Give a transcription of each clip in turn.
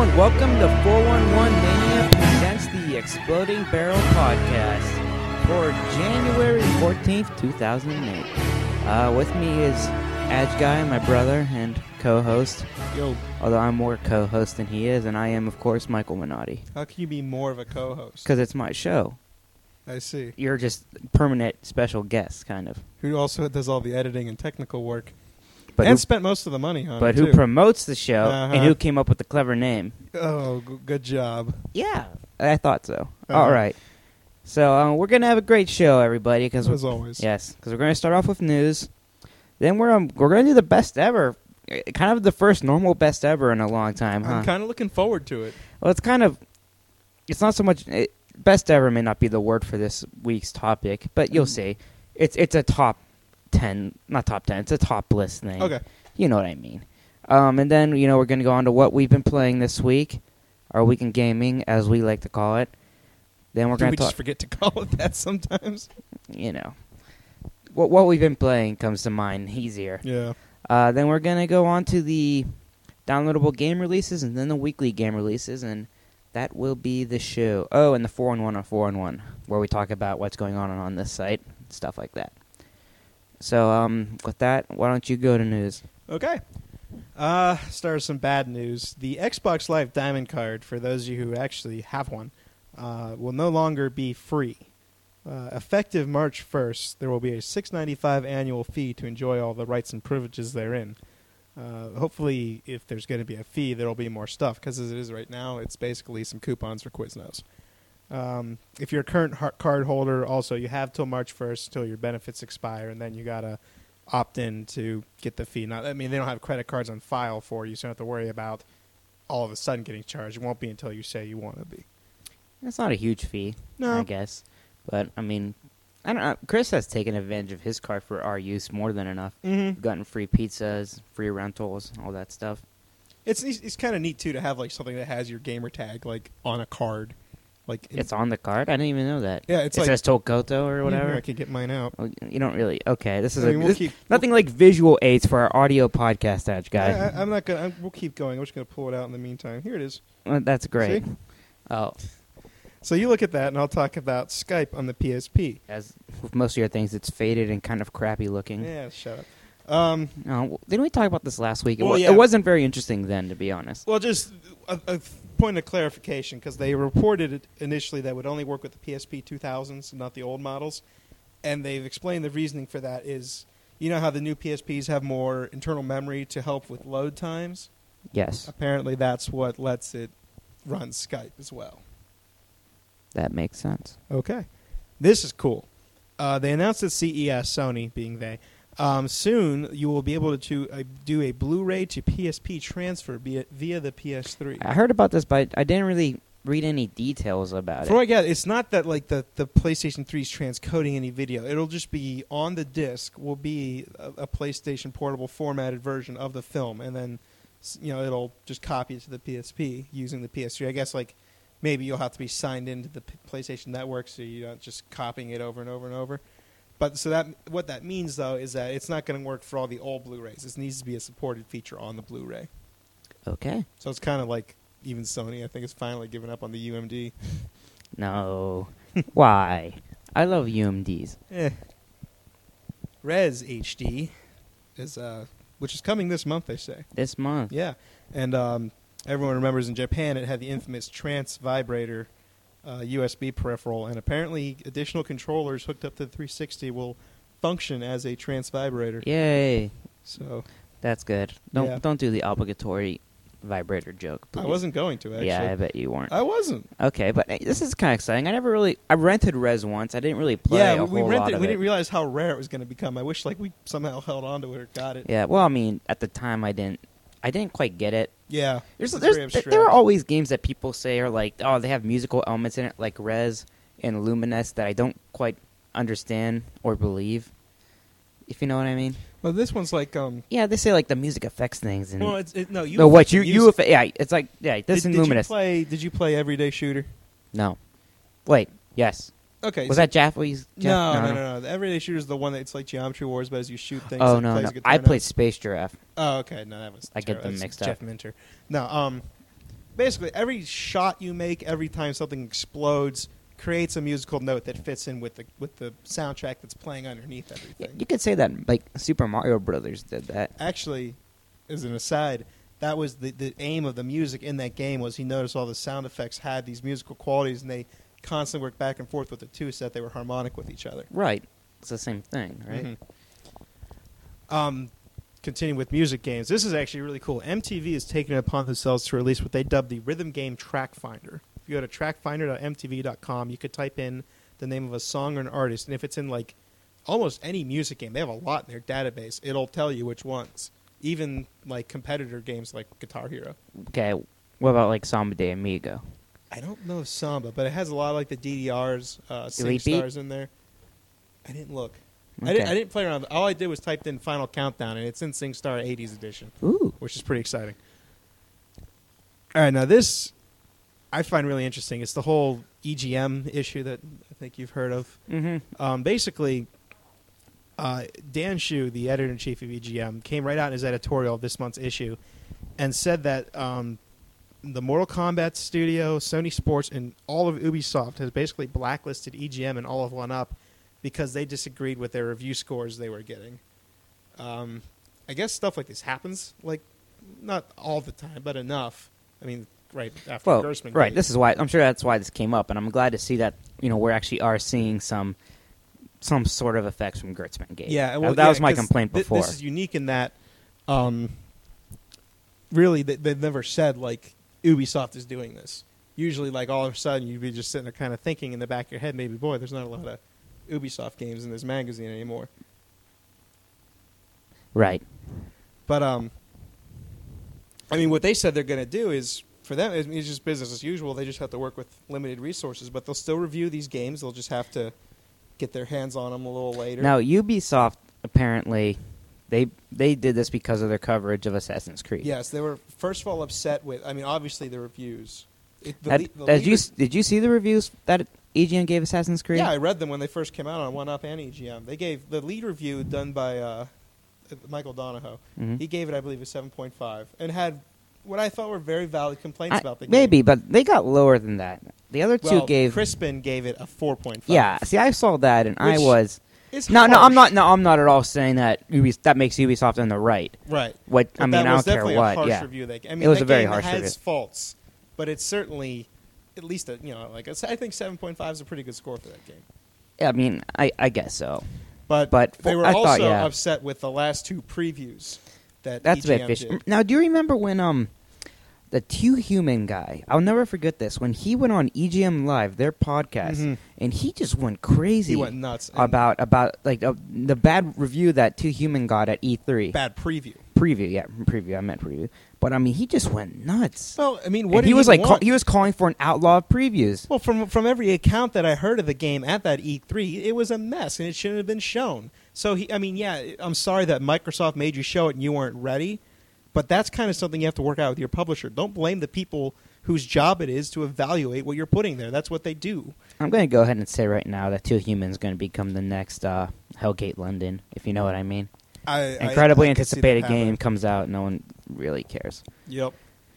welcome to 411 Mania presents the Exploding Barrel Podcast for January 14th, 2008. With me is Edge Guy, my brother and co-host. Yo. Although I'm more co-host than he is, and I am, of course, Michael Minotti. How can you be more of a co-host? Because it's my show. I see. You're just permanent special guest, kind of. Who also does all the editing and technical work. But and who, spent most of the money on but it, who too. promotes the show and Uh-huh. who came up with the clever name? Oh, good job. Yeah, I thought so. Uh-huh. All right. So we're going to have a great show, everybody. Cause As always. Yes, because we're going to start off with news. Then we're going to do the best ever. Kind of the first normal best ever in a long time, huh? I'm kind of looking forward to it. Well, it's not so much... best ever may not be the word for this week's topic, but you'll see. It's a top 10, not top 10, it's a top list thing. Okay. You know what I mean. And then, we're going to go on to what we've been playing this week, our week in gaming, as we like to call it. Then we're Do going we to talk... just forget to call it that sometimes? What we've been playing comes to mind easier. Yeah. Then we're going to go on to the downloadable game releases and then the weekly game releases, and that will be the show. Oh, and the 4-on-1 on 4-on-1, where we talk about what's going on this site, stuff like that. So, with that, why don't you go to news? Okay. Start with some bad news. The Xbox Live Diamond card, for those of you who actually have one, will no longer be free. Effective March 1st, there will be a $6.95 annual fee to enjoy all the rights and privileges therein. Hopefully, if there's going to be a fee, there will be more stuff, because as it is right now, it's basically some coupons for Quiznos. If you're a current card holder, also, you have till March 1st, till your benefits expire, and then you got to opt in to get the fee. Now, I mean, they don't have credit cards on file for you, so you don't have to worry about all of a sudden getting charged. It won't be until you say you want to be. That's not a huge fee, No. I guess. But, I mean, I don't know. Chris has taken advantage of his card for our use more than enough. Mm-hmm. We've gotten free pizzas, free rentals, all that stuff. It's kind of neat, too, to have like something that has your gamer tag like on a card. Like It's on the card? I didn't even know that. Yeah, it's it like... says Tokoto or whatever? I could get mine out. Well, you don't really... Okay, this is nothing like visual aids for our audio podcast, Edge Guy. I'm not going to... We'll keep going. I'm just going to pull it out in the meantime. Here it is. That's great. See? Oh. So you look at that, and I'll talk about Skype on the PSP. As with most of your things, it's faded and kind of crappy looking. Yeah, shut up. Didn't we talk about this last week? Well, It wasn't very interesting then, to be honest. Well, just a point of clarification, because they reported it initially that would only work with the PSP 2000s, not the old models. And they've explained the reasoning for that is, you know how the new PSPs have more internal memory to help with load times? Yes. Apparently that's what lets it run Skype as well. That makes sense. Okay. This is cool. They announced at CES, Sony being they, soon you will be able to do a Blu-ray to PSP transfer via the PS3. I heard about this, but I didn't really read any details about From what it. I get, it's not that like the PlayStation 3 is transcoding any video. It'll just be on the disc will be a PlayStation portable formatted version of the film, and then it'll just copy it to the PSP using the PS3. I guess like maybe you'll have to be signed into the PlayStation Network, so you're not just copying it over and over and over. But so that what that means though is that it's not going to work for all the old Blu-rays. This needs to be a supported feature on the Blu-ray. Okay. So it's kind of like even Sony, I think, is finally giving up on the UMD. No. Why? I love UMDs. Res HD is which is coming this month, they say. This month. Yeah, and everyone remembers in Japan it had the infamous Trance Vibrator USB peripheral, and apparently additional controllers hooked up to the 360 will function as a Trance Vibrator. Yay. So That's good. Don't do the obligatory vibrator joke, please. I wasn't going to, actually. Yeah, I bet you weren't. I wasn't. Okay, but hey, this is kind of exciting. I rented Res once. I didn't really play a we whole rented. lot of We it. didn't realize how rare it was going to become. I wish we somehow held on to it or got it. Yeah, well, I mean, at the time, I didn't quite get it. Yeah, There are always games that people say are like, oh, they have musical elements in it, like Res and Luminous, that I don't quite understand or believe. If you know what I mean. Well, this one's like Yeah, they say like the music affects things. And well, it's no. no, what you yeah, it's like this in Luminous. Did you play Everyday Shooter? No. Wait. Yes. Okay. Was that Jaffrey's? No. The Everyday Shooter is the one that's like Geometry Wars, but as you shoot things. Oh it no, plays I guitar played notes. Space Giraffe. Oh, okay. No, that was. I get them that's mixed Jeff up. Minter. No. basically every shot you make, every time something explodes, creates a musical note that fits in with the soundtrack that's playing underneath everything. Yeah, you could say that like Super Mario Brothers did that. Actually, as an aside, that was the aim of the music in that game. Was he noticed all the sound effects had these musical qualities, and they constantly worked back and forth with the two so that they were harmonic with each other. Right. It's the same thing, right? Mm-hmm. Continuing with music games, this is actually really cool. MTV has taken it upon themselves to release what they dubbed the Rhythm Game Track Finder. If you go to trackfinder.mtv.com, you could type in the name of a song or an artist, and if it's in like almost any music game, they have a lot in their database, it'll tell you which ones. Even like competitor games like Guitar Hero. Okay, what about like Samba de Amigo? I don't know Samba, but it has a lot of like the DDRs, Elite Beat? SingStars in there. I didn't look. Okay. I didn't play around. All I did was typed in Final Countdown, and it's in SingStar 80s edition, Ooh. which is pretty exciting. All right, now this I find really interesting. It's the whole EGM issue that I think you've heard of. Mm-hmm. Basically, Dan Shu, the editor-in-chief of EGM, came right out in his editorial of this month's issue and said that the Mortal Kombat studio, Sony Sports, and all of Ubisoft has basically blacklisted EGM and all of 1UP because they disagreed with their review scores they were getting. I guess stuff like this happens, like not all the time, but enough. I mean, right after Gerstmann. Right. This is why I'm sure that's why this came up, and I'm glad to see that we actually are seeing some sort of effects from Gerstmann Gate. Yeah, well, that was my complaint before. This is unique in that, really, they've never said like Ubisoft is doing this. Usually, like all of a sudden, you'd be just sitting there kind of thinking in the back of your head, maybe, boy, there's not a lot of Ubisoft games in this magazine anymore. Right. But I mean, what they said they're going to do is, for them, it's just business as usual. They just have to work with limited resources, but they'll still review these games. They'll just have to get their hands on them a little later. Now, Ubisoft apparently they did this because of their coverage of Assassin's Creed. Yes, they were first of all upset with. I mean, obviously the reviews. Did you see the reviews that EGM gave Assassin's Creed? Yeah, I read them when they first came out on 1UP and EGM. They gave the lead review done by Michael Donahoe. Mm-hmm. He gave it, I believe, a 7.5, and had what I thought were very valid complaints about the game. Maybe, but they got lower than that. The other two gave. Crispin gave it a 4.5. Yeah, see, I saw that, and I was. It's No, harsh. I'm not at all saying that that makes Ubisoft in the right. Right. What But I mean, that I was don't care definitely what. a harsh Yeah, review. I mean, it was that a very game harsh has review. faults, but it's certainly at least I think 7.5 is a pretty good score for that game. I mean, I guess so. But they were I also thought, yeah. upset with the last two previews that That's a bit EGM fishy. did. Now, do you remember when the Two Human guy? I'll never forget this. When he went on EGM Live, their podcast, Mhm. and he just went crazy. He went nuts. And about like the bad review that Two Human got at E3. bad preview. Preview. I meant preview. But I mean, he just went nuts. Well, I mean, And what he did was he like want? he was calling for an outlaw of previews. Well, from every account that I heard of the game at that E3, it was a mess and it shouldn't have been shown. So I'm sorry that Microsoft made you show it and you weren't ready, but that's kind of something you have to work out with your publisher. Don't blame the people whose job it is to evaluate what you're putting there. That's what they do. I'm going to go ahead and say right now that Two Humans is going to become the next Hellgate London, if you know what I mean. Incredibly I could see that anticipated happening. game comes out, no one really cares. Yep.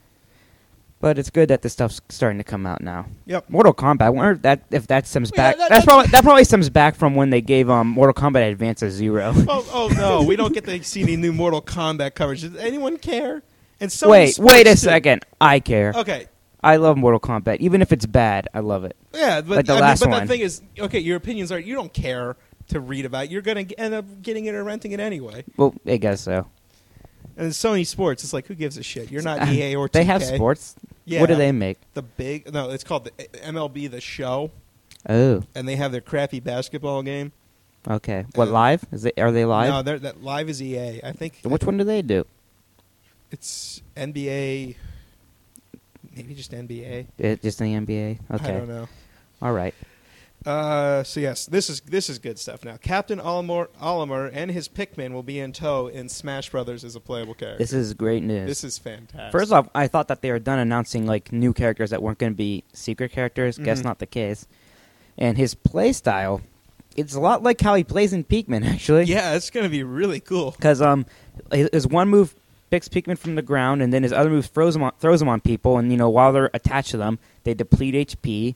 But it's good that this stuff's starting to come out now. Yep. Mortal Kombat. I wonder if that stems Yeah, back. that- That probably stems back from when they gave Mortal Kombat Advance a 0. Oh no, we don't get to see any new Mortal Kombat coverage. Does anyone care? And Sony wait Sports a too. second. I care. Okay. I love Mortal Kombat, even if it's bad. I love it. Yeah, but Like the I last mean, but one. the thing is, okay, your opinions are you don't care to read about it. You're going to end up getting it or renting it anyway. Well, I guess so. And Sony Sports, it's like, who gives a shit? You're not EA or 2K. They have sports. Yeah. What do they make? It's called the MLB The Show, Oh, and they have their crappy basketball game. okay. What, live? Are they live? No, that live is EA. I think Which one do they do? it's NBA. Maybe just NBA. Just in the NBA? Okay. I don't know. All right. So yes, this is good stuff. Now, Captain Olimar and his Pikmin will be in tow in Smash Brothers as a playable character. This is great news. This is fantastic. First off, I thought that they were done announcing like new characters that weren't going to be secret characters. Guess Mhm. not the case. And his play style, it's a lot like how he plays in Pikmin, actually. yeah, it's going to be really cool. Because his one move picks Pikmin from the ground, and then his other move throws them on people, and while they're attached to them, they deplete HP.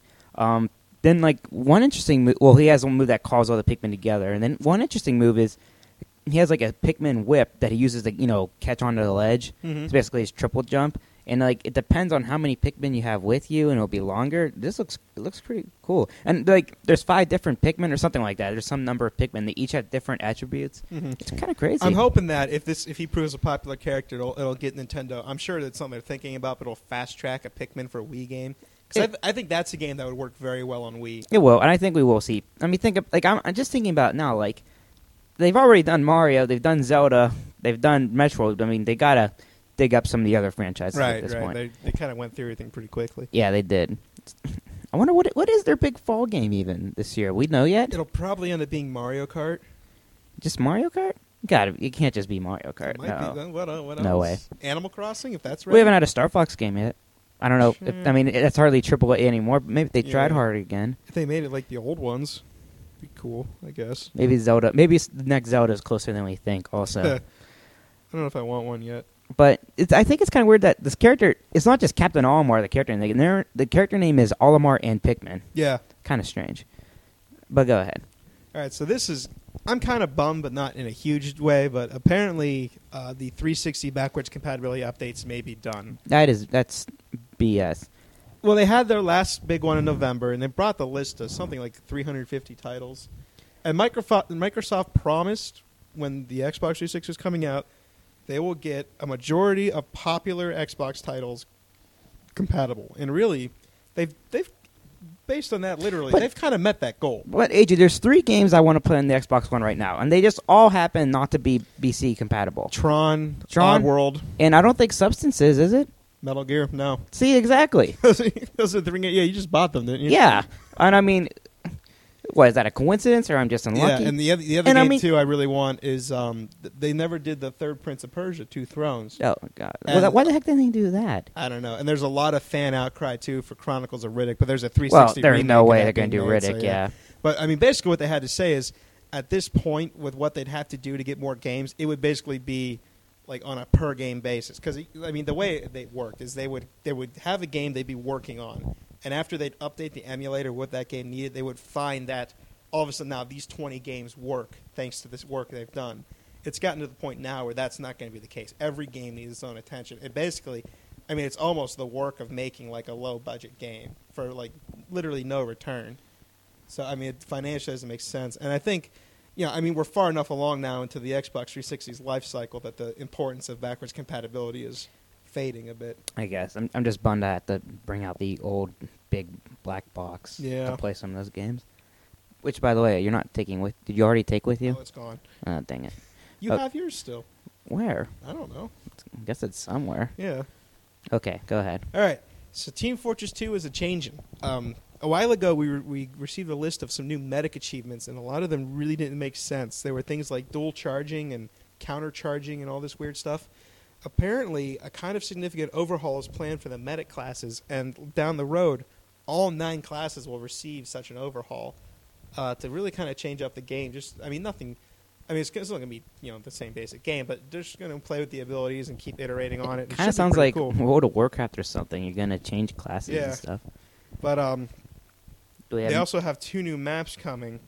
Then one interesting move, well, he has one move that calls all the Pikmin together, and then one interesting move is he has a Pikmin whip that he uses to catch onto the ledge. Mm-hmm. It's basically his triple jump. And it depends on how many Pikmin you have with you, and it'll be longer. It looks pretty cool. And there's 5 different Pikmin or something like that. There's some number of Pikmin. They each have different attributes. Mm-hmm. It's kind of crazy. I'm hoping that if he proves a popular character, it'll get Nintendo. I'm sure that's something they're thinking about, but it'll fast track a Pikmin for a Wii game. Because I think that's a game that would work very well on Wii. It will, and I think we will see. I mean, I'm just thinking about now. They've already done Mario, they've done Zelda, they've done Metroid. I mean, they gotta dig up some of the other franchises at this point. They kind of went through everything pretty quickly. Yeah, they did. I wonder what is their big fall game even this year? We know yet? It'll probably end up being Mario Kart. Just Mario Kart? It can't just be Mario Kart. It might be. What else? No way. Animal Crossing, if that's right. We haven't had a Star Fox game yet. I don't know. Sure. I mean, that's hardly AAA anymore. But maybe if they tried harder again. If they made it like the old ones, it'd be cool, I guess. Maybe Zelda. Maybe the next Zelda is closer than we think. Also, I don't know if I want one yet. But I think it's kind of weird that this character, it's not just Captain Olimar, the character name. The character name is Olimar and Pikmin. Yeah. Kind of strange. But go ahead. All right, so I'm kind of bummed, but not in a huge way, but apparently the 360 backwards compatibility updates may be done. That's BS. Well, they had their last big one in November, and they brought the list of something like 350 titles. And Microsoft promised when the Xbox 360 was coming out, they will get a majority of popular Xbox titles compatible. And really, they've based on that, literally, they've kind of met that goal. But AJ, there's 3 games I want to put in the Xbox One right now, and they just all happen not to be BC compatible. Tron, Oddworld, and I don't think Substance is it? Metal Gear, no. See, exactly. Those are the 3 games. Yeah, you just bought them, didn't you? Yeah, and I mean, what is that, a coincidence, or I'm just unlucky? Yeah, and the other game too I really want is they never did the third Prince of Persia, Two Thrones. Oh God! Well, why the heck didn't they do that? I don't know. And there's a lot of fan outcry too for Chronicles of Riddick, but there's a 360. Well, there's remake no way of they're that going to do being made, Riddick. so, yeah. But I mean, basically what they had to say is, at this point, with what they'd have to do to get more games, it would basically be like on a per game basis. Because I mean, the way they worked is they would have a game they'd be working on, and after they'd update the emulator what that game needed, they would find that all of a sudden now these 20 games work thanks to this work they've done. It's gotten to the point now where that's not going to be the case. Every game needs its own attention. It basically, I mean, it's almost the work of making like a low budget game for like literally no return. So I mean, financially doesn't make sense. And I think, I mean, we're far enough along now into the Xbox 360's life cycle that the importance of backwards compatibility is fading a bit. I guess I'm just bummed I have to bring out the old big black box to play some of those games. Which, by the way, you're not taking with. Did you already take with you? Oh, it's gone. Oh, dang it. You have yours still. Where? I don't know. I guess it's somewhere. Yeah. Okay, go ahead. All right. So Team Fortress 2 is a changing. A while ago, we received a list of some new medic achievements, and a lot of them really didn't make sense. There were things like dual charging and counter charging and all this weird stuff. Apparently, a kind of significant overhaul is planned for the medic classes, and down the road, all 9 classes will receive such an overhaul. To really kind of change up the game. Nothing. I mean, it's still going to be the same basic game, but they're just going to play with the abilities and keep iterating on it. It kind of sounds like World of Warcraft or something. You're going to change classes and stuff. But they also have 2 new maps coming.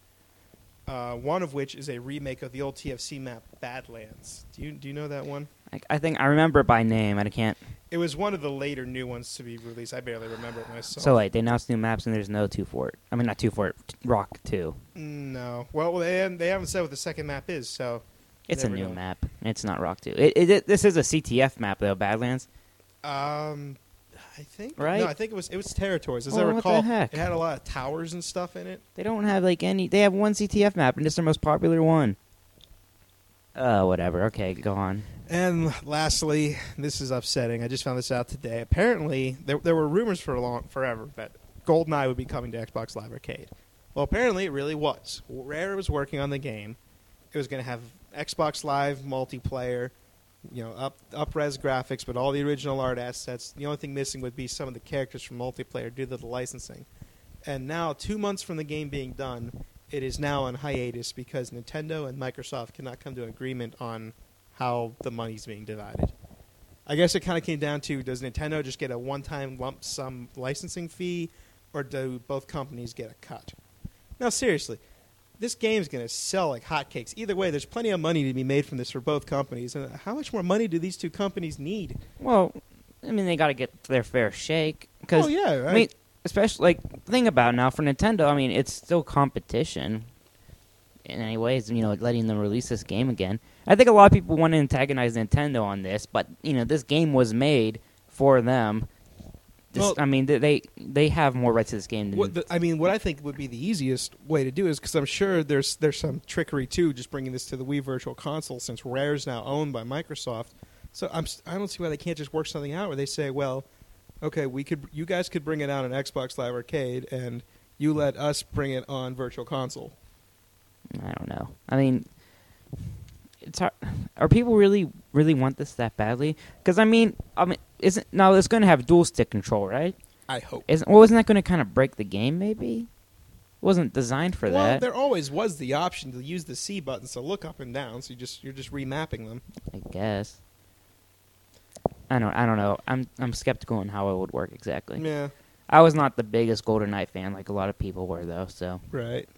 One of which is a remake of the old TFC map, Badlands. Do you know that one? I think I remember it by name. I can't. It was one of the later new ones to be released. I barely remember it myself. So wait, they announced new maps and there's no 2 Fort. I mean, not 2 Fort, Rock 2. No. Well, they haven't said what the second map is, so it's a new map. It's not Rock 2. This is a CTF map though, Badlands. I think right. No, I think it was territories. As I recall, what the heck? It had a lot of towers and stuff in it. They don't have any. They have one CTF map, and it's their most popular one. Whatever. Okay, go on. And lastly, this is upsetting. I just found this out today. Apparently, there were rumors forever that GoldenEye would be coming to Xbox Live Arcade. Well, apparently it really was. Rare was working on the game. It was going to have Xbox Live multiplayer, up-res graphics, but all the original art assets. The only thing missing would be some of the characters from multiplayer due to the licensing. And now, 2 months from the game being done, it is now on hiatus because Nintendo and Microsoft cannot come to an agreement on how the money's being divided. I guess it kind of came down to, does Nintendo just get a one-time lump sum licensing fee, or do both companies get a cut? Now, seriously, this game's going to sell like hotcakes. Either way, there's plenty of money to be made from this for both companies. And how much more money do these two companies need? Well, I mean, they got to get their fair shake. Cause, Oh, yeah, right. I mean, especially, like, think about it now, for Nintendo, I mean, it's still competition. In any ways, letting them release this game again. I think a lot of people want to antagonize Nintendo on this, but, this game was made for them. I mean, they have more rights to this game than... What I think would be the easiest way to do is, because I'm sure there's some trickery, too, just bringing this to the Wii Virtual Console, since Rare's now owned by Microsoft. So I don't see why they can't just work something out where they say, well, okay, you guys could bring it out on Xbox Live Arcade, and you let us bring it on Virtual Console. I don't know. I mean, it's hard. Are people really want this that badly? Because I mean, it's going to have dual stick control, right? I hope. Isn't that going to kind of break the game? Maybe it wasn't designed for that. Well, there always was the option to use the C buttons to look up and down, so you're just remapping them. I guess. I don't know. I'm skeptical on how it would work exactly. Yeah. I was not the biggest GoldenEye fan, like a lot of people were, though. So. Right.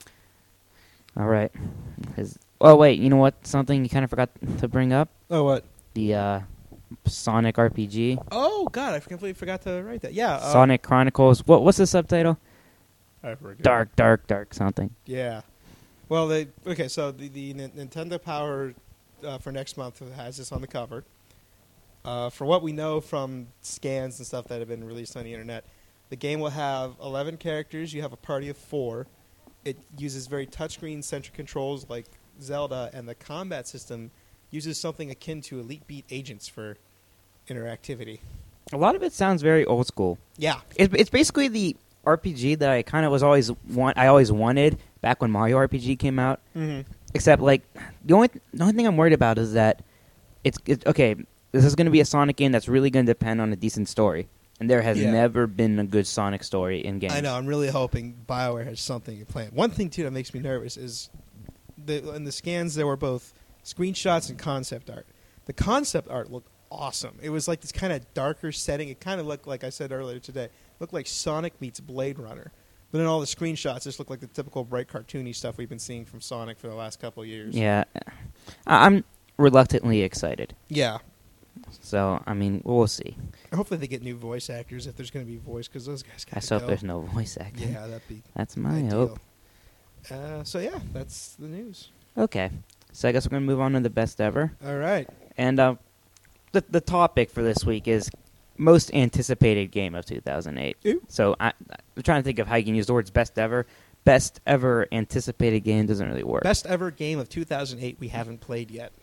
All right. Oh, wait, you know what? Something you kind of forgot to bring up? Oh, what? The Sonic RPG. Oh, God, I completely forgot to write that. Yeah. Sonic Chronicles. What's the subtitle? I forget. Dark something. Yeah. Well, so the Nintendo Power for next month has this on the cover. For what we know from scans and stuff that have been released on the internet, the game will have 11 characters. You have a party of 4. It uses very touchscreen-centric controls like Zelda, and the combat system uses something akin to Elite Beat Agents for interactivity. A lot of it sounds very old school. Yeah. It's basically the RPG that I kind of always wanted back when Mario RPG came out. Mm-hmm. Except, like, the only thing I'm worried about is that it's okay, this is going to be a Sonic game that's really going to depend on a decent story. And there has never been a good Sonic story in games. I know. I'm really hoping BioWare has something planned. One thing, too, that makes me nervous is in the scans there were both screenshots and concept art. The concept art looked awesome. It was like this kind of darker setting. It kind of looked, like I said earlier today, looked like Sonic meets Blade Runner. But then all the screenshots just looked like the typical bright cartoony stuff we've been seeing from Sonic for the last couple of years. Yeah. I'm reluctantly excited. Yeah. So, I mean, we'll see. Hopefully they get new voice actors if there's going to be voice, because those guys got to I hope there's no voice acting. Yeah, that'd be That's my ideal. hope. So, yeah, that's the news. Okay. So I guess we're going to move on to the best ever. All right. And the topic for this week is most anticipated game of 2008. Ooh. So I'm trying to think of how you can use the words best ever. Best ever anticipated game doesn't really work. Best ever game of 2008 we haven't played yet.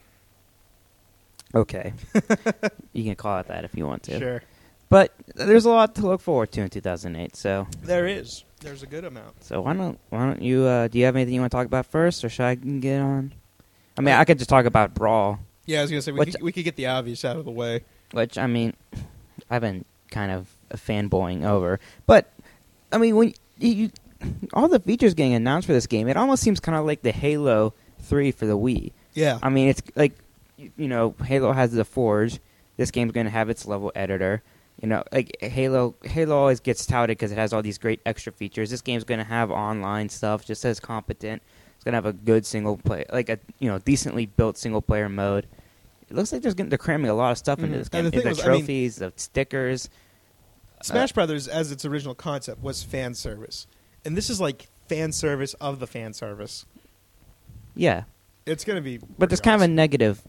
Okay. You can call it that if you want to. Sure. But there's a lot to look forward to in 2008, so... There is. There's a good amount. So why don't you... do you have anything you want to talk about first, or should I get on? I mean, I could just talk about Brawl. Yeah, I was going to say, we could get the obvious out of the way. Which, I mean, I've been kind of fanboying over. But, I mean, when you all the features getting announced for this game, it almost seems kind of like the Halo 3 for the Wii. Yeah. I mean, it's like... Halo has the Forge. This game's going to have its level editor. Like Halo always gets touted because it has all these great extra features. This game's going to have online stuff, just as competent. It's going to have a good single play, like a decently built single player mode. It looks like they're cramming a lot of stuff into this game. The trophies, the stickers. Smash Brothers, as its original concept, was fan service, and this is like fan service of the fan service. Yeah, it's going to be. But there's kind of a negative.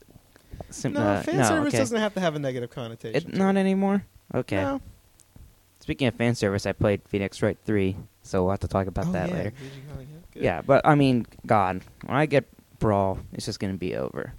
Fan service doesn't have to have a negative connotation. Not anymore? Okay. No. Speaking of fan service, I played Phoenix Wright 3, so we'll have to talk about that later. Good. Yeah, but I mean, God, when I get Brawl, it's just going to be over.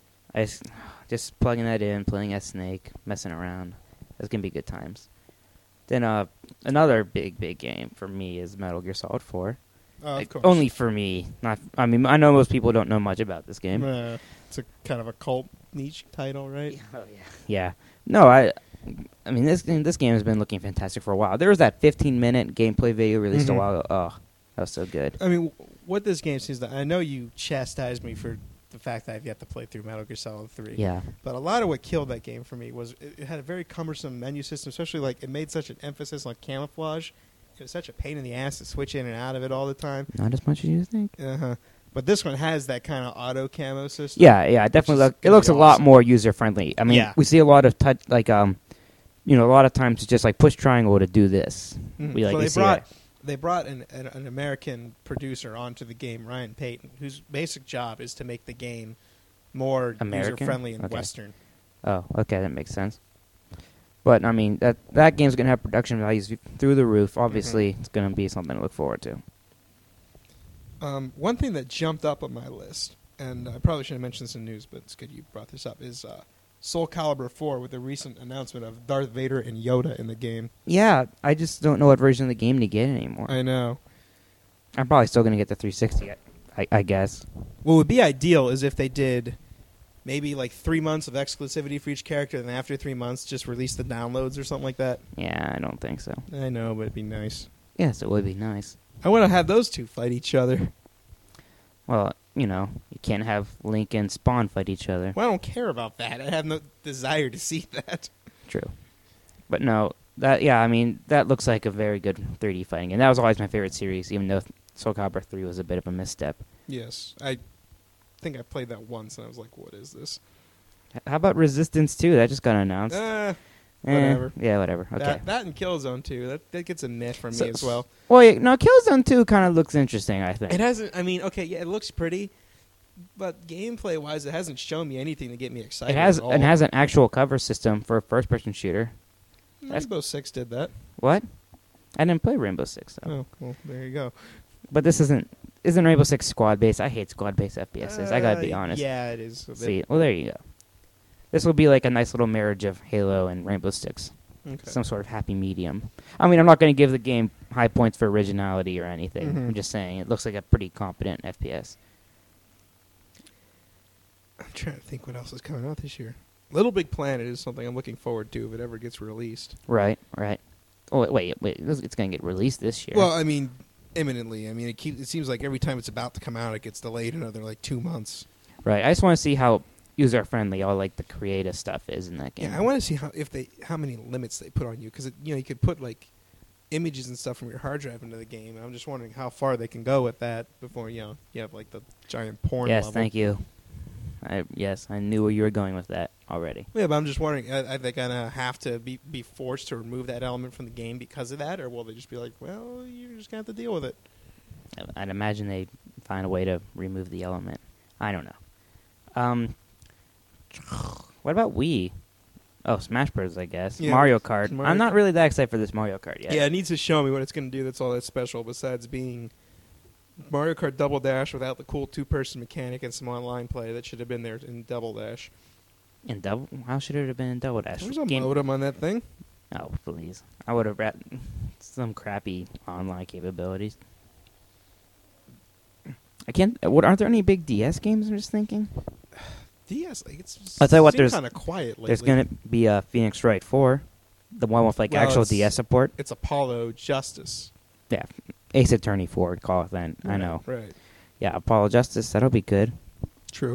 Just plugging that in, playing as Snake, messing around. It's going to be good times. Then another big game for me is Metal Gear Solid 4. Of course. Only for me. I know most people don't know much about this game. It's a kind of a cult niche title, right? Oh yeah. Yeah. No, I mean this game has been looking fantastic for a while. There was that 15-minute gameplay video released a while ago. Oh, that was so good. I mean, what this game seems to... I know you chastised me for the fact that I've yet to play through Metal Gear Solid 3. Yeah. But a lot of what killed that game for me was it had a very cumbersome menu system, especially like it made such an emphasis on camouflage. It was such a pain in the ass to switch in and out of it all the time. Not as much as you think. Uh-huh. But this one has that kind of auto camo system. Yeah, it definitely it looks a lot more user friendly. I mean, Yeah. we see a lot of touch, like a lot of times it's just like push triangle to do this. Mhm. We like So to they see brought that. they brought an American producer onto the game, Ryan Payton, whose basic job is to make the game more American? user friendly and Okay. Western. Oh, okay, that makes sense. But I mean, that game's gonna have production values through the roof. Obviously, it's gonna be something to look forward to. One thing that jumped up on my list, and I probably should have mentioned this in news, but it's good you brought this up, is Soul Calibur 4 with the recent announcement of Darth Vader and Yoda in the game. Yeah, I just don't know what version of the game to get anymore. I know. I'm probably still gonna get the 360. I guess. What would be ideal is if they did maybe like 3 months of exclusivity for each character, and after 3 months just release the downloads or something like that. Yeah, I don't think so. I know, but it'd be nice. Yes, it would be nice. I want to have those two fight each other. Well, you can't have Link and Spawn fight each other. Well, I don't care about that. I have no desire to see that. True. But no, that looks like a very good 3D fighting, and that was always my favorite series, even though Soul Calibur 3 was a bit of a misstep. Yes, I think I played that once, and I was like, what is this? How about Resistance 2? That just got announced. Whatever. Yeah, whatever. Okay. That and Killzone 2, that gets a meh from me as well. Well, yeah, no, Killzone 2 kind of looks interesting, I think. It hasn't, I mean, okay, yeah, it looks pretty, but gameplay-wise, it hasn't shown me anything to get me excited at all. It has an actual cover system for a first-person shooter. Rainbow Six did that. What? I didn't play Rainbow Six, though. Oh, well, there you go. But this isn't Rainbow Six squad-based. I hate squad-based FPSs. I gotta be honest. Yeah, it is. See, well, there you go. This will be like a nice little marriage of Halo and Rainbow Six. Okay. Some sort of happy medium. I mean, I'm not going to give the game high points for originality or anything. Mhm. I'm just saying it looks like a pretty competent FPS. I'm trying to think what else is coming out this year. Little Big Planet is something I'm looking forward to if it ever gets released. Right. Oh, wait. It's going to get released this year. Well, I mean, imminently. I mean, it seems like every time it's about to come out, it gets delayed another, 2 months. Right. I just want to see how user-friendly all, the creative stuff is in that game. Yeah, I want to see how many limits they put on you, because, you could put, images and stuff from your hard drive into the game. I'm just wondering how far they can go with that before, you have, the giant porn Yes, level. thank you. I knew where you were going with that already. Yeah, but I'm just wondering, are they going to have to be forced to remove that element from the game because of that, or will they just be like, well, you're just going to have to deal with it? I'd imagine they'd find a way to remove the element. I don't know. What about Wii? Oh, Smash Bros. I guess. Yeah, Mario Kart. Mario I'm not Kart. really that excited for this Mario Kart yet. Yeah, it needs to show me what it's going to do that's all that special, besides being Mario Kart Double Dash without the cool two-person mechanic and some online play that should have been there in Double Dash. How should it have been in Double Dash? There's a modem on that thing. Oh, please. I would have wrapped some crappy online capabilities. Aren't there any big DS games? I'm just thinking. DS, it's I'll tell you what, kind of quiet lately. There's going to be a Phoenix Wright 4, the one with actual DS support. It's Apollo Justice. Yeah, Ace Attorney 4, call it then. I know. Right. Yeah, Apollo Justice, that'll be good. True.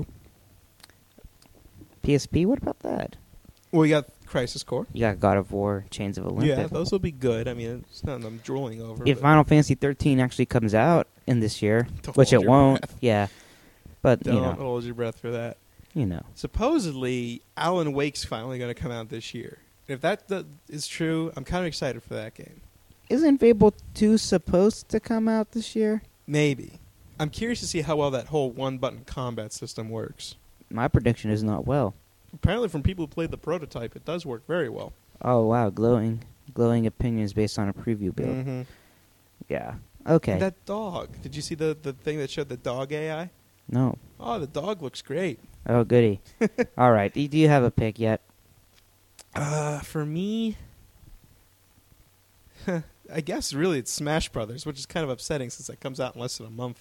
PSP, what about that? Well, we got Crisis Core. You got God of War, Chains of Olympus. Yeah, those will be good. I mean, it's nothing I'm drooling over. If but Final Fantasy 13 actually comes out in this year, Don't which hold it your won't, breath. yeah. But, Don't hold your breath for that. you know. Supposedly, Alan Wake's finally going to come out this year. If that is true, I'm kind of excited for that game. Isn't Fable 2 supposed to come out this year? Maybe. I'm curious to see how well that whole one-button combat system works. My prediction is not well. Apparently, from people who played the prototype, it does work very well. Oh, wow, glowing opinions based on a preview build. Mm-hmm. Yeah. Okay. And that dog. Did you see the thing that showed the dog AI? No. Oh, the dog looks great. Oh, goody. All right. Do you have a pick yet? For me, I guess really it's Smash Brothers, which is kind of upsetting since that comes out in less than a month.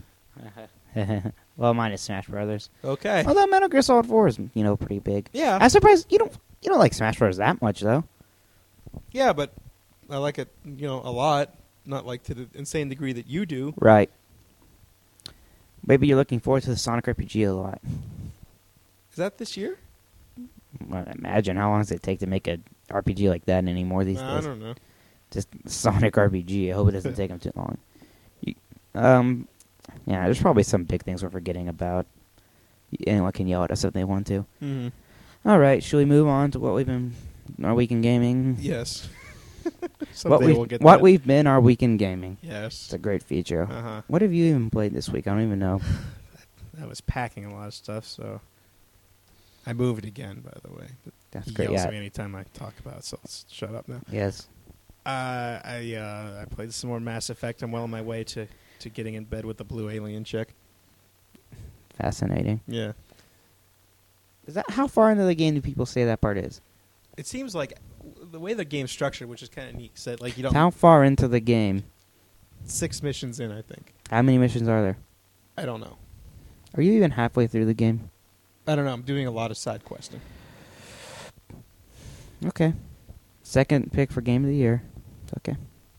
Well, mine is Smash Brothers. Okay. Although Metal Gear Solid 4 is, pretty big. Yeah. I'm surprised you don't like Smash Brothers that much, though. Yeah, but I like it, a lot. Not like to the insane degree that you do. Right. Maybe you're looking forward to the Sonic RPG a lot. Is that this year? Well, imagine how long does it take to make a RPG like that anymore these I days? don't know. Just Sonic RPG. I hope it doesn't take them too long. Yeah, there's probably some big things we're forgetting about. Anyone can yell at us if they want to. Mm-hmm. All right, should we move on to what we've been our week in gaming? Yes. What we've been our week in gaming. Yes. It's a great feature. Uh-huh. What have you even played this week? I don't even know. I was packing a lot of stuff, so I moved again. By the way, That's he great. yells Yeah. at me anytime I talk about it, so let's shut up now. Yes. I played some more Mass Effect. I'm well on my way to getting in bed with the blue alien chick. Fascinating. Yeah. Is that how far into the game do people say that part is? It seems like the way the game's structured, which is kind of neat, said like you don't. How far into the game? 6 missions in, I think. How many missions are there? I don't know. Are you even halfway through the game? I don't know. I'm doing a lot of side questing. Okay. Second pick for game of the year. It's okay.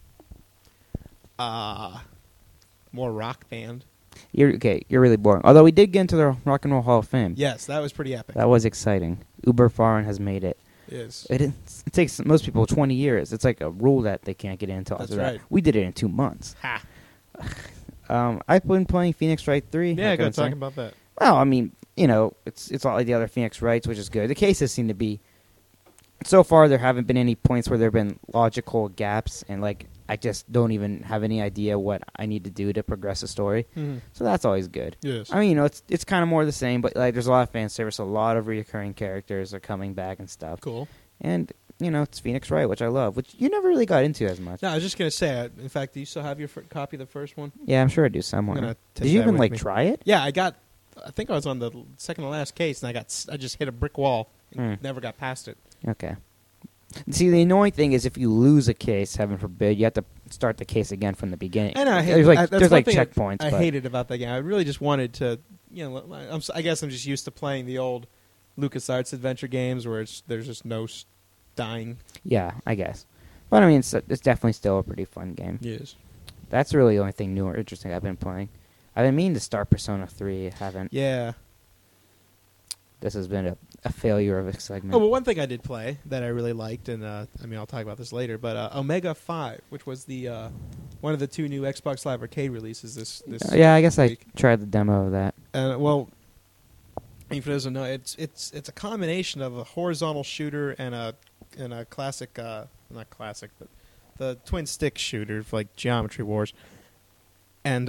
More Rock Band. You're really boring. Although we did get into the Rock and Roll Hall of Fame. Yes, that was pretty epic. That was exciting. Uber Farin has made it. Is. It takes most people 20 years. It's like a rule that they can't get in until That's after right. that. We did it in 2 months. Ha. I've been playing Phoenix Wright 3. Yeah, go talk about that. Well, I mean, it's a lot like the other Phoenix Wrights, which is good. The cases seem to be... So far, there haven't been any points where there have been logical gaps, and like I just don't even have any idea what I need to do to progress the story. Mm-hmm. So that's always good. Yes. I mean, it's kind of more the same, but like there's a lot of fan service, a lot of recurring characters are coming back and stuff. Cool. And it's Phoenix Wright, which I love, which you never really got into as much. No, I was just gonna say. In fact, do you still have your copy of the first one? Yeah, I'm sure I do I'm somewhere. gonna take Did you that even with like me. try it? Yeah, I think I was on the second to last case, and I just hit a brick wall. And never got past it. Okay. See, the annoying thing is if you lose a case, heaven forbid, you have to start the case again from the beginning. And there's like checkpoints. I but hated about that game. I really just wanted to, I guess I'm just used to playing the old LucasArts adventure games where there's just no dying. Yeah, I guess. But I mean, it's definitely still a pretty fun game. Yes. That's really the only thing new or interesting I've been playing. I've been meaning to start Persona 3. Haven't. Yeah. This has been a failure of excitement. Oh, well, one thing I did play that I really liked, and I'll talk about this later, but Omega 5, which was the one of the 2 new Xbox Live Arcade releases this yeah, I guess week. I tried the demo of that. Well, if it doesn't know, it's a combination of a horizontal shooter and a classic, not classic, but the twin stick shooter for like Geometry Wars. And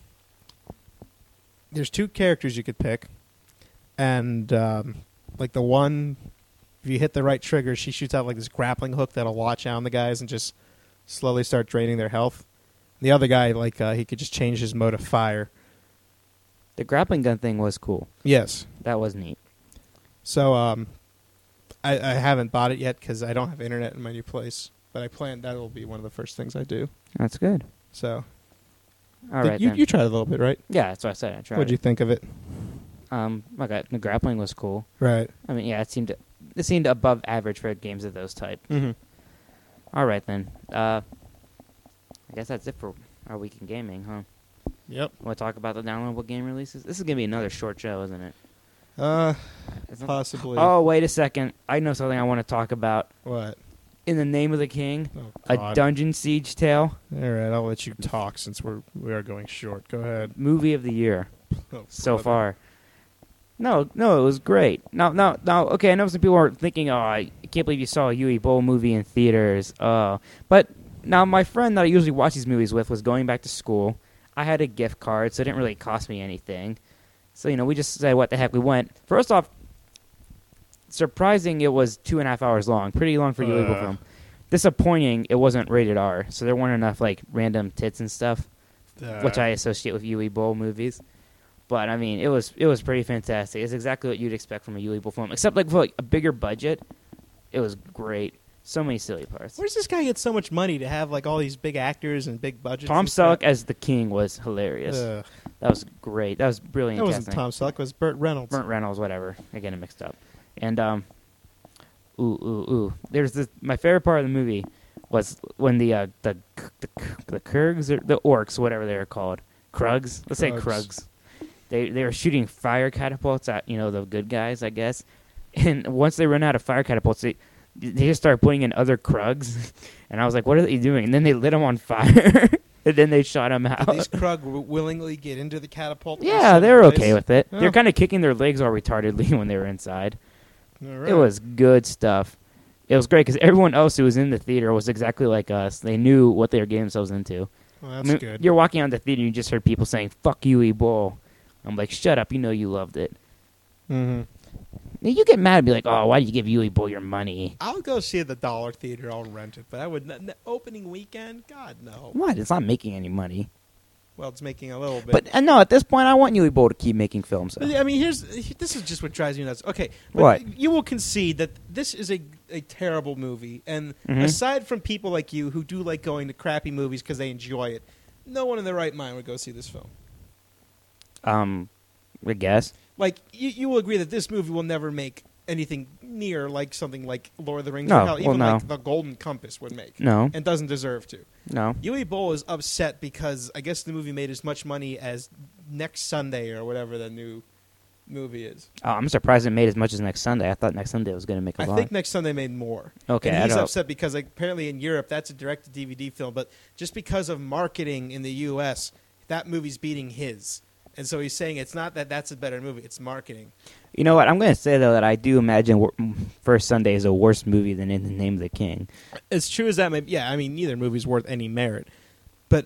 there's 2 characters you could pick, and like the one, if you hit the right trigger, she shoots out like this grappling hook that'll watch out on the guys and just slowly start draining their health. The other guy, like he could just change his mode of fire. The grappling gun thing was cool. Yes. That was neat. So I haven't bought it yet because I don't have internet in my new place. But I plan that will be one of the first things I do. That's good. So, All right, then. you tried a little bit, right? Yeah, that's what I said. I tried. What'd you think of it? Okay, the grappling was cool. Right. I mean, yeah, it seemed above average for games of those type. Mm-hmm. All right, then. I guess that's it for our week in gaming, huh? Yep. Want to talk about the downloadable game releases? This is going to be another short show, isn't it? Possibly. Oh, wait a second. I know something I want to talk about. What? In the Name of the King, Oh, a God. Dungeon Siege tale, All right, I'll let you talk since we are going short. Go ahead. movie of the year Oh, so brother. far. No, it was great. Now, okay, I know some people are thinking, oh, I can't believe you saw a Yui Bowl movie in theaters. But now my friend that I usually watch these movies with was going back to school. I had a gift card, so it didn't really cost me anything. So, we just said, what the heck, we went. First off, surprising it was 2.5 hours long. Pretty long for a Yui Bowl film. Disappointing it wasn't rated R, so there weren't enough, like, random tits and stuff, which I associate with Yui Bowl movies. But I mean, it was pretty fantastic. It's exactly what you'd expect from a Yui Bowl film, except like for like a bigger budget. It was great. So many silly parts. Where does this guy get so much money to have like all these big actors and big budgets? Tom and stuff? Selleck as the king was hilarious. Ugh. That was great. That was brilliant. That wasn't casting. Tom Selleck. It was Burt Reynolds. Burnt Reynolds, whatever. I get it mixed up. And there's this. My favorite part of the movie was when the Kurgs or the orcs, whatever they were called, Krugs. Let's say Krugs. Krugs. They were shooting fire catapults at the good guys, I guess. And once they run out of fire catapults, they just start putting in other Krugs. And I was like, what are they doing? And then they lit them on fire. And then they shot them out. Did these Krug willingly get into the catapult? Yeah, they were okay with it. Oh. They're kind of kicking their legs all retardedly when they were inside. All right. It was good stuff. It was great because everyone else who was in the theater was exactly like us. They knew what they were getting themselves into. Well, that's good. You're walking out the theater and you just heard people saying, fuck you, E-Bull. I'm like, shut up. You know you loved it. Mm-hmm. You get mad and be like, oh, why did you give Yui Bull your money? I'll go see it at the Dollar Theater. I'll rent it. But I would opening weekend? God, no. What? It's not making any money. Well, it's making a little bit. But no, at this point, I want Yui Bull to keep making films. So. I mean, this is just what drives me nuts. Okay, but What? You will concede that this is a terrible movie. And aside from people like you who do like going to crappy movies because they enjoy it, no one in their right mind would go see this film. I guess. Like, you will agree that this movie will never make anything near like something like Lord of the Rings No, or hell, even no. like The Golden Compass would make. No. And doesn't deserve to. No. Yui Bull is upset because I guess the movie made as much money as Next Sunday or whatever the new movie is. Oh, I'm surprised it made as much as Next Sunday. I thought Next Sunday was going to make a I lot. think Next Sunday made more. Okay, And I he's don't- upset because apparently in Europe that's a direct-to-DVD film, but just because of marketing in the U.S., that movie's beating his. And so he's saying it's not that that's a better movie, it's marketing. You know what? I'm going to say, though, that I do imagine First Sunday is a worse movie than In the Name of the King. As true as that may be, yeah, I mean, neither movie's worth any merit. But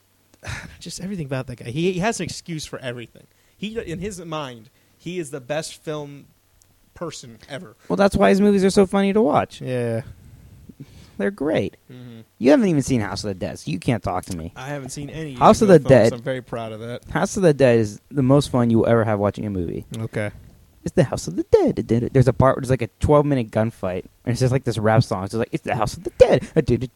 just everything about that guy. He has an excuse for everything. In his mind, he is the best film person ever. Well, that's why his movies are so funny to watch. Yeah. They're great. Mm-hmm. You haven't even seen House of the Dead, so you can't talk to me. I haven't seen any House of Yui the Bull films. Dead. I'm very proud of that. House of the Dead is the most fun you will ever have watching a movie. Okay. It's the House of the Dead. There's a part where there's like a 12-minute gunfight, and it's just like this rap song. It's just like, it's the House of the Dead.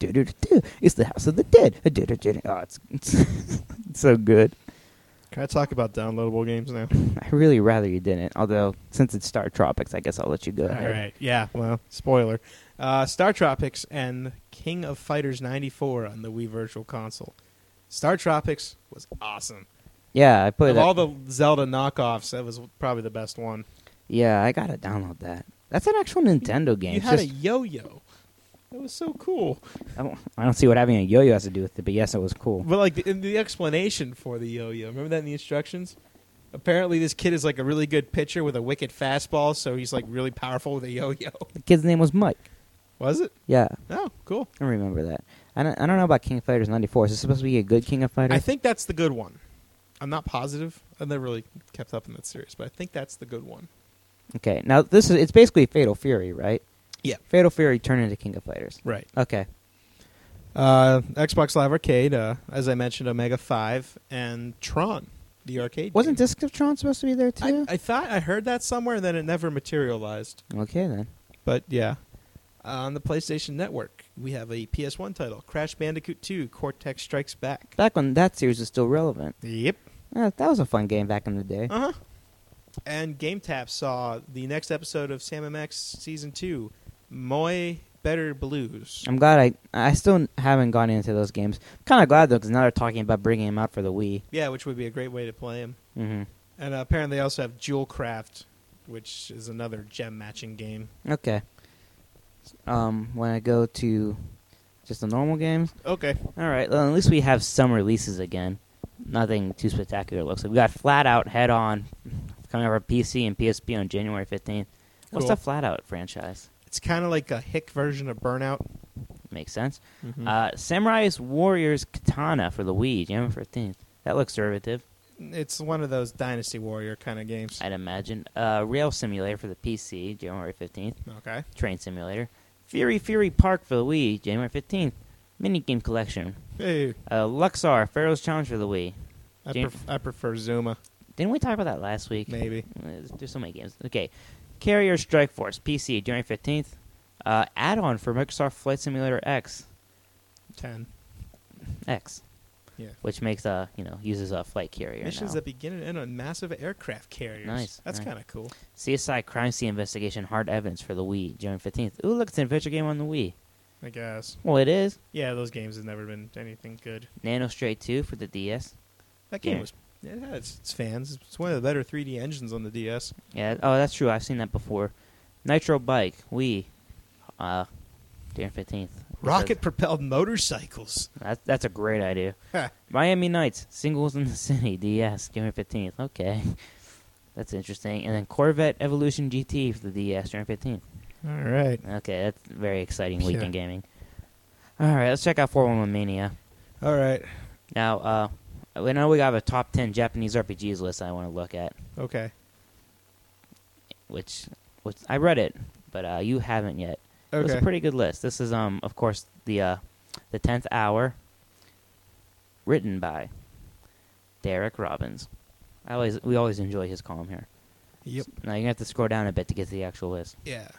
It's the House of the Dead. Oh, it's it's so good. Can I talk about downloadable games now? I'd really rather you didn't. Although, since it's Star Tropics, I guess I'll let you go All ahead. right. Yeah, well, spoiler. Star Tropics and King of Fighters 94 on the Wii Virtual Console. Star Tropics was awesome. Yeah, I put Of that. all the Zelda knockoffs, that was probably the best one. Yeah, I gotta download that. That's an actual Nintendo game. You It's had just- a yo-yo. That was so cool. I don't see what having a yo-yo has to do with it, but yes, it was cool. But like the explanation for the yo-yo, remember that in the instructions? Apparently this kid is like a really good pitcher with a wicked fastball, so he's like really powerful with a yo-yo. The kid's name was Mike. Was it? Yeah, Oh, cool. I remember that. I don't know about King of Fighters 94. Is this supposed to be a good King of Fighters? I think that's the good one. I'm not positive. I've never really kept up in that series, but I think that's the good one. Okay, now it's basically Fatal Fury, right? Yeah. Fatal Fury turned into King of Fighters. Right. Okay. Xbox Live Arcade, as I mentioned, Omega 5, and Tron, the arcade Wasn't game. Disc of Tron supposed to be there too? I thought I heard that somewhere, and then it never materialized. Okay then. But yeah. On the PlayStation Network, we have a PS1 title, Crash Bandicoot 2, Cortex Strikes Back. Back when that series was still relevant. Yep. That was a fun game back in the day. Uh-huh. And GameTap saw the next episode of Sam MX Season 2, Moy Better Blues. I'm glad I still haven't gone into those games. Kind of glad though, because now they're talking about bringing them out for the Wii. Yeah, which would be a great way to play him. Mm-hmm. And apparently they also have Jewel Craft, which is another gem matching game. Okay. When I go to just the normal games, Okay. all right. Well, at least we have some releases again. Nothing too spectacular. It looks like we got Flat Out Head On coming over PC and PSP on January 15th. What's Cool. the Flat Out franchise? It's kind of like a hick version of Burnout. Makes sense. Mm-hmm. Samurai Warriors Katana for the Wii, January 15th. That looks derivative, It's one of those Dynasty Warrior kind of games. I'd imagine. Rail Simulator for the PC, January 15th. Okay. Train Simulator. Fury Park for the Wii, January 15th. Minigame Collection. Hey, Luxor, Pharaoh's Challenge for the Wii. I prefer Zuma, Didn't we talk about that last week? maybe. There's so many games. Okay. Carrier Strike Force, PC, January 15th. Add-on for Microsoft Flight Simulator X. 10. X. Yeah. Which makes, uses a flight carrier Missions now. that begin and end on massive aircraft carriers. Nice, That's nice. kind of cool. CSI Crime Scene Investigation Hard Evidence for the Wii, January 15th. Ooh, look, it's an adventure game on the Wii. I guess. Well, it is. Yeah, those games have never been anything good. Nano Stray 2 for the DS. That game Yeah. was Yeah, it's fans. It's one of the better 3D engines on the DS. Yeah. Oh, that's true. I've seen that before. Nitro Bike, Wii, January 15th. Rocket-propelled motorcycles. That's a great idea. Miami Nights, Singles in the City, DS, January 15th. Okay. That's interesting. And then Corvette Evolution GT for the DS, January 15th. All right. Okay, that's very exciting weekend gaming. All right, let's check out 411 Mania. All right. Now, we know we got a top 10 Japanese RPGs list I want to look at, Okay. which I read it, but you haven't yet. Okay. It's a pretty good list. This is, of course, the 10th Hour, written by Derek Robbins. We always enjoy his column here. Yep. Now you have to scroll down a bit to get to the actual list. Yeah.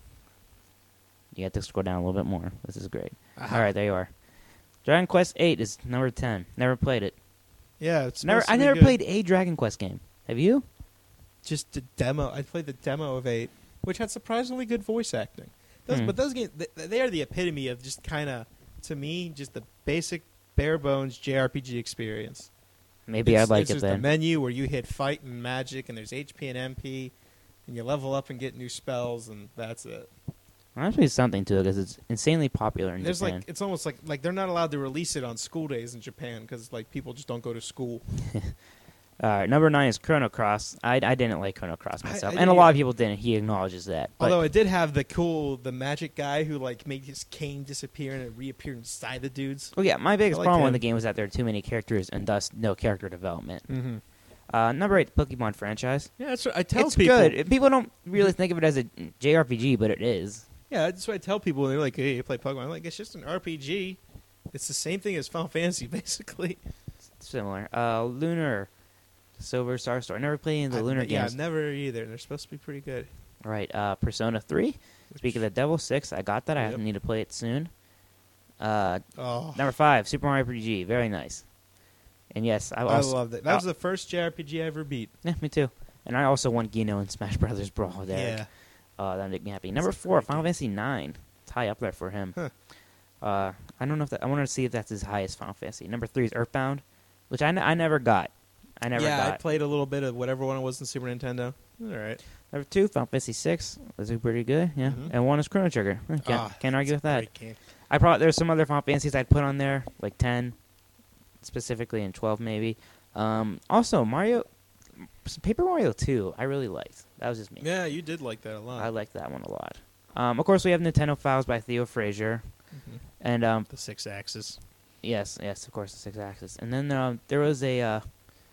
You have to scroll down a little bit more. This is great. Uh-huh. All right, there you are. Dragon Quest VIII is number 10. Never played it. Yeah, it's I never played a Dragon Quest game. Have you? Just the demo. I played the demo of 8, which had surprisingly good voice acting. But those games, they are the epitome of just kind of, to me, just the basic, bare bones JRPG experience. Maybe I'd like it's it just then. a menu where you hit fight and magic, and there's HP and MP, and you level up and get new spells, and that's it. Well, actually, something to it because it's insanely popular in There's Japan. it's almost like they're not allowed to release it on school days in Japan because like people just don't go to school. All right, number 9 is Chrono Cross. I didn't like Chrono Cross myself, I and a didn't lot either. of people didn't. He acknowledges that. But Although it did have the magic guy who like made his cane disappear and it reappeared inside the dudes. yeah, my biggest I liked problem with him. the game was that there are too many characters and thus no character development. Mm-hmm. Number 8, Pokemon franchise. Yeah, that's what I tell It's people. good. People don't really think of it as a JRPG, but it is. Yeah, that's what I tell people. They're like, "Hey, you play Pokemon?" I'm like, "It's just an RPG. It's the same thing as Final Fantasy, basically." Similar. Lunar, Silver Star Story. I never played any of the Lunar Yeah, games. I've never either. They're supposed to be pretty good. All right, Persona 3. Speaking of the Devil 6, I got that. I Yep. need to play it soon. Oh, Number 5, Super Mario RPG. Very nice. And yes, I I also loved it. That was the first JRPG I ever beat. yeah, me too. And I also won Gino in Smash Brothers Brawl there. Yeah. That made me happy. Number That's a 4, great Final Fantasy 9. It's high up there for him. Huh. I don't know if I want to see if that's as high as Final Fantasy. Number 3 is Earthbound, which I never got. I I played a little bit of whatever one it was in Super Nintendo. All right. Number 2, Final Fantasy 6. This is pretty good. Yeah. Mhm. And 1 is Chrono Trigger. Can't argue with that. Great game. There's some other Final Fantasies I'd put on there, like 10, specifically, and 12 maybe. Also, Paper Mario 2, I really liked. That was just me. Yeah, you did like that a lot. I liked that one a lot. Of course, we have Nintendo Files by Theo Frazier. Mhm. And, The 6 axis. yes, of course, the 6 axis. And then there was there's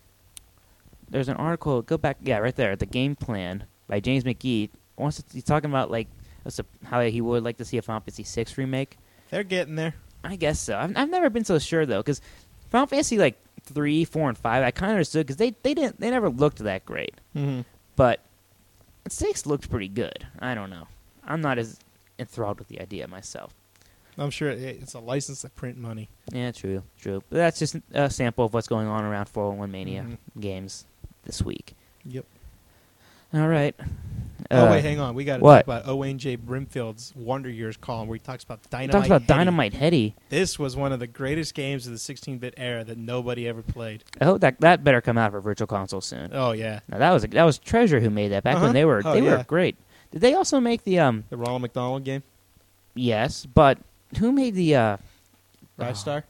an article, go back, right there, The Game Plan by James McGee. He's talking about, like, how he would like to see a Final Fantasy 6 remake. They're getting there. I guess so. I've never been so sure, though, because Final Fantasy, like, 3, 4, and 5, I kind of understood, because they never looked that great. Mm-hmm. But 6 looked pretty good. I don't know. I'm not as enthralled with the idea myself. I'm sure it's a license to print money. Yeah, true. But that's just a sample of what's going on around 401 Mania Mhm. games this week. Yep. All right. Wait, hang on. We got to what? talk about Owain J. Brimfield's Wonder Years column where he talks about He Dynamite talks about Headdy. Dynamite Heady. This was one of the greatest games of the 16-bit era that nobody ever played. I hope that better come out for Virtual Console soon. Oh, yeah. Now that was Treasure who made that back when they were Oh, yeah. were great. Did they also make the The Ronald McDonald game? Yes, but who made the Rystar?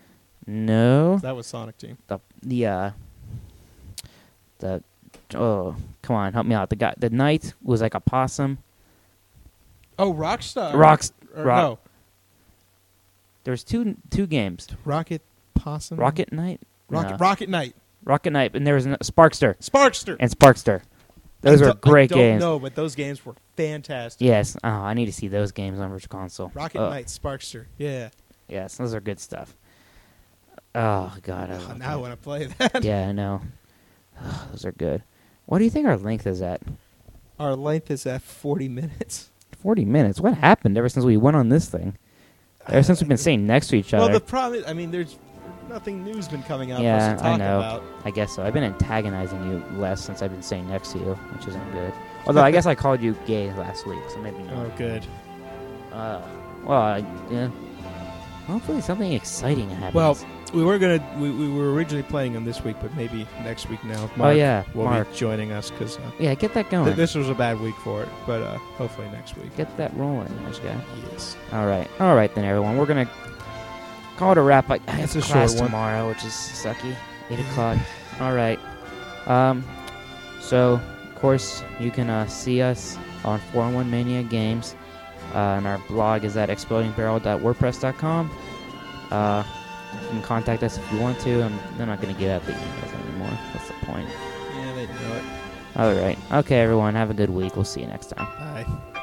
No. That was Sonic Team. Oh, come on, help me out. The knight was like a possum. Oh, Rockstar. Rock. No. There's two games. Rocket Possum? Rocket Knight? Rocket, No. Rocket Knight. Rocket Knight, and there was Sparkster. Sparkster. And Sparkster. Those are great I games. don't know, but those games were fantastic. Yes. Oh, I need to see those games on Virtual Console. Rocket Knight, Sparkster. Yeah. Yes, those are good stuff. Oh, God. Now I want to play that. Yeah, I know. Those are good. What do you think our length is at? Our length is at 40 minutes. 40 minutes? What happened ever since we went on this thing? Ever since we've been sitting next to each other. Well, the problem is, there's nothing new's been coming out Yeah, for us to talk I know. about. I guess so. I've been antagonizing you less since I've been sitting next to you, which isn't good. Although I guess I called you gay last week, so maybe not. Oh, good. Yeah. Hopefully something exciting happens. Well, We were originally planning on this week, but maybe next week now. Mark will Mark be joining us because yeah, get that going. this was a bad week for it, but hopefully next week. Get that rolling, this guy. Yes. All right then, everyone. We're gonna call it a wrap. I have It's a class short one. tomorrow, which is sucky. 8 o'clock. All right. So of course you can see us on 4-1 Mania Games, and our blog is at explodingbarrel.wordpress.com. You can contact us if you want to. They're not going to give out the emails anymore. What's the point? Yeah, they know it. All right. Okay, everyone. Have a good week. We'll see you next time. Bye.